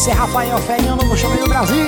Esse é Rafael Ferinho no Chame do Brasil.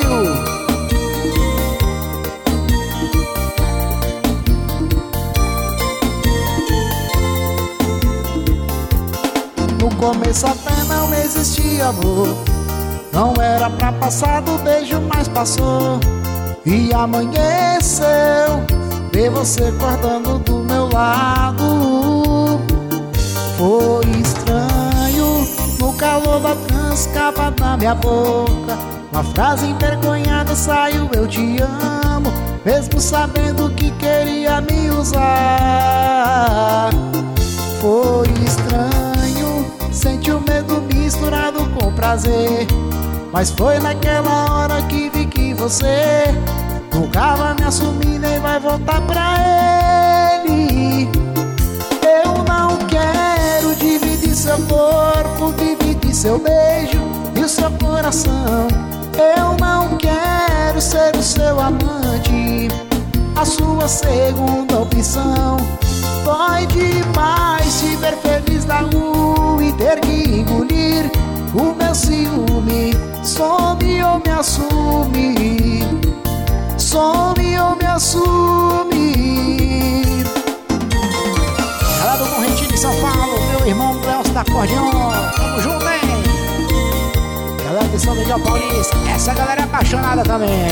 No começo até não existia amor, não era pra passar do beijo, mas passou. E amanheceu, ver você acordando do meu lado. Foi estranho, no calor da transcapa da minha boca, uma frase envergonhada saiu: eu te amo, mesmo sabendo que queria me usar. Foi estranho, senti o medo misturado com prazer, mas foi naquela hora que vi que você nunca vai me assumir nem vai voltar pra ele. Eu não quero dividir seu corpo, dividir seu beijo e o seu coração. Eu não quero ser o seu amante, a sua segunda opção. Dói demais te ver feliz na rua e ter que engolir o meu ciúme. Some ou me assume, some ou me assume. Galera do Correntinho de São Paulo, meu irmão Cléo da Acordeon, tamo junto, hein? Galera de São Miguel Paulista, essa galera é apaixonada também.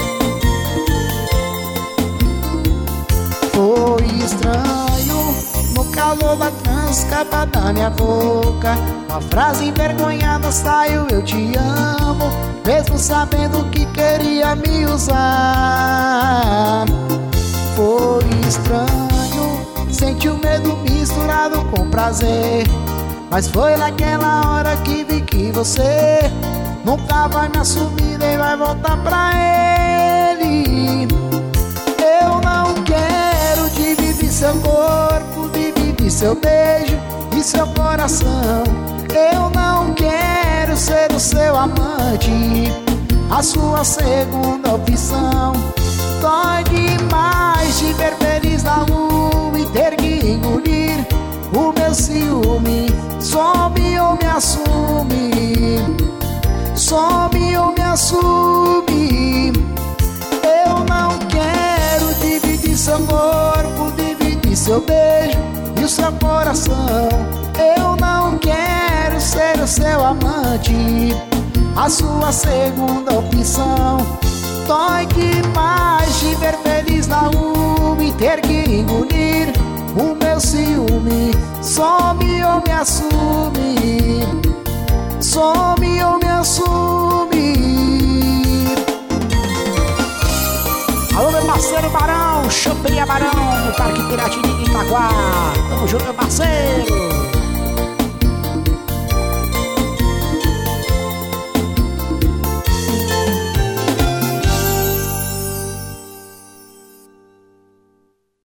Foi estranho, no calor da transcapa da minha boca, uma frase envergonhada saiu: eu te amo, mesmo sabendo que queria me usar. Foi estranho, senti o medo misturado com prazer, mas foi naquela hora que vi que você nunca vai me assumir nem vai voltar pra ele. Eu não quero dividir seu corpo, dividir seu beijo e seu coração. Eu não quero ser o seu amante, a sua segunda opção. Dói demais te ver feliz na rua e ter que engolir o meu ciúme. Some ou me assume, some ou me assume. Eu não quero dividir seu corpo, dividir seu beijo e o seu coração. Eu não quero ser o seu amante, a sua segunda opção. Dói demais te ver feliz na rua e ter que engolir o meu ciúme. Some ou me assume, some ou me assume. Alô, meu parceiro Barão, Champinha Barão, no Parque Piratini de Itaquá. Tamo junto, meu parceiro.